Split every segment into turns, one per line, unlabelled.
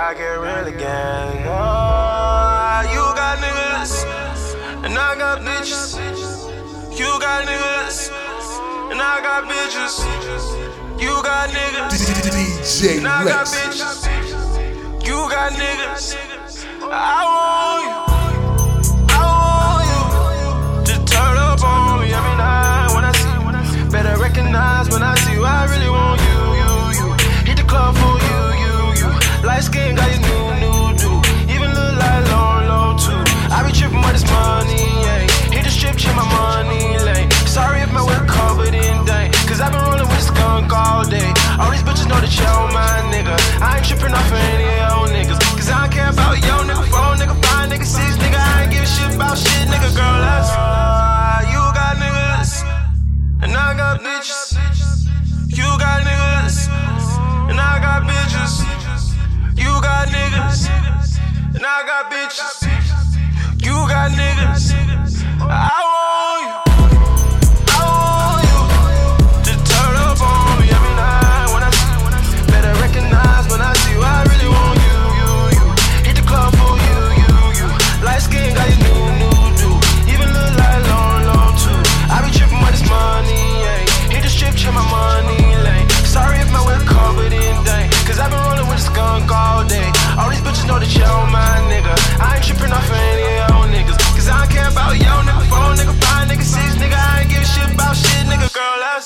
I get real again. Oh, you got niggas, and I got bitches. You got niggas, and I got bitches. You got niggas,
DJ
and I got
Rex.
bitches. You got niggas. I want you to turn up on me every night when I see you. Better recognize when I see you. I really want you. Hit the club for you. Light skin got you new do. Even look like low too. I be tripping with this money, yeah. Hit the strip, check my money lane. Sorry if my whip covered in dang. Cause I been rolling with this skunk all day. All these bitches know that y'all my nigga. I ain't tripping off of any old niggas. Cause I don't care about yo nigga, 4 nigga, 5 nigga, 6 nigga. I ain't give a shit about shit, nigga, girl. That's you got niggas, and I got bitches. You got niggas, and I got bitches. You got niggas, and I got bitches. You got niggas. I want you to turn up on me every night when I see you. Better recognize when I see you. I really want you. Hit the club for you. Light skin got you new do. Even look like low too. I be tripping with this money, yeah. Hit the strip, check my money lane. Sorry if my whip covered in dang. Cause I been rolling with a skunk all day. All these bitches know that y'all my nigga. I ain't tripping off of any old niggas. Cause I don't care about yo nigga, 4 nigga, 5 nigga, 6 nigga. I ain't give a shit about shit, nigga. Girl, that's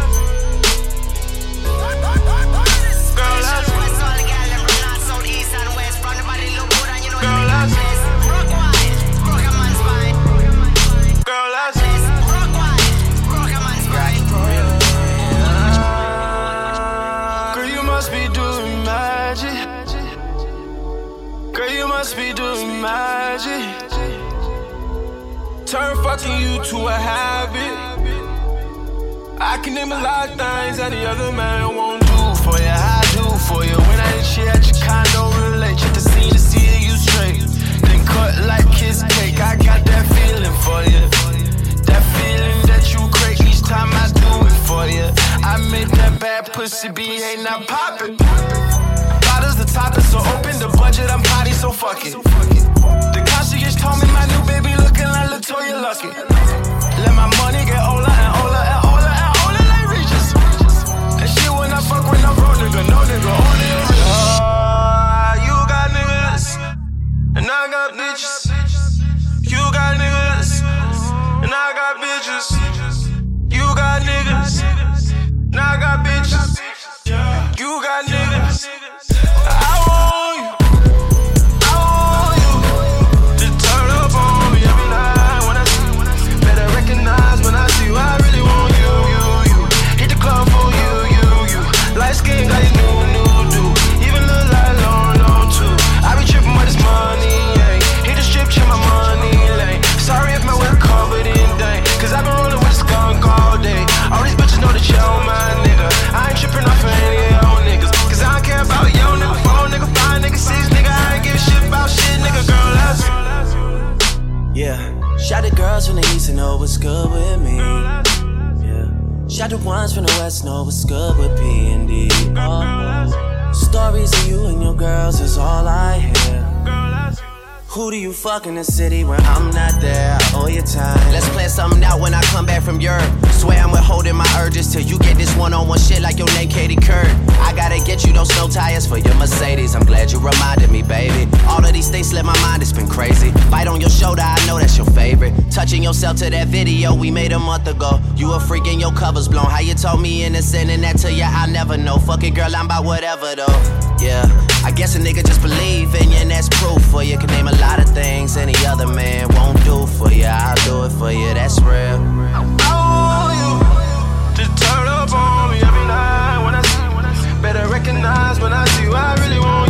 be doing magic. Turn fucking you to a habit. I can name a lot of things that the other man won't do for you. I do for you. When I ain't shit at your condo, relate. Check the scene to see you straight. Then cut like kiss cake. I got that feeling for you. That feeling that you crave each time I do it for you. I made that bad pussy be ain't not poppin'. Bottles the topic, so open the budget. I'm potty, so fuck it. The concierge told me my new baby looking like Latoya Lucky. Let my money get older and older and older and older like Regis. And shit when I fuck with no bro nigga, no nigga, only a rich. You got niggas, and I got bitches. You got niggas, and I got bitches. You got niggas, and I got bitches. You got niggas. I want you to turn up on me every night when I see you. Better recognize when I see you. I really want you. Hit the club for you. Light skin got you new do. Even look like low too. I be tripping with this money, yeah. Hit the strip, check my money lane. Sorry if my whip covered in dang. Cause I been rolling with a skunk all day. All these bitches know that y'all my nigga. I ain't tripping off of any old niggas. Cause I don't care about yo nigga, 4 nigga, 5 nigga, 6 nigga. I ain't give a shit about shit, nigga, girl, that's
yeah. Shout the girls from the east and know what's good with me. Yeah. Shout the ones from the west know what's good with P&D. Oh. Stories of you and your girls is all I hear. Who do you fuck in the city when I'm not there? I owe you time. Let's plan something out when I come back from Europe. Swear I'm withholding my urges till you get this one-on-one shit like your name Katie Couric. I gotta get you those snow tires for your Mercedes. I'm glad you reminded me, baby. All of these things slip my mind, it's been crazy. Bite on your shoulder, I know that's your favorite. Touching yourself to that video we made a month ago. You a freak and your cover's blown. How you told me innocent and that to you, I never know. Fuck it, girl, I'm about whatever though. Yeah, I guess a nigga just believe in you and that's proof for you. Can name a lot of things any other man won't do for you. I'll do it for you, that's real.
I want you to turn up on me every night when I see you. Better recognize when I see you. I really want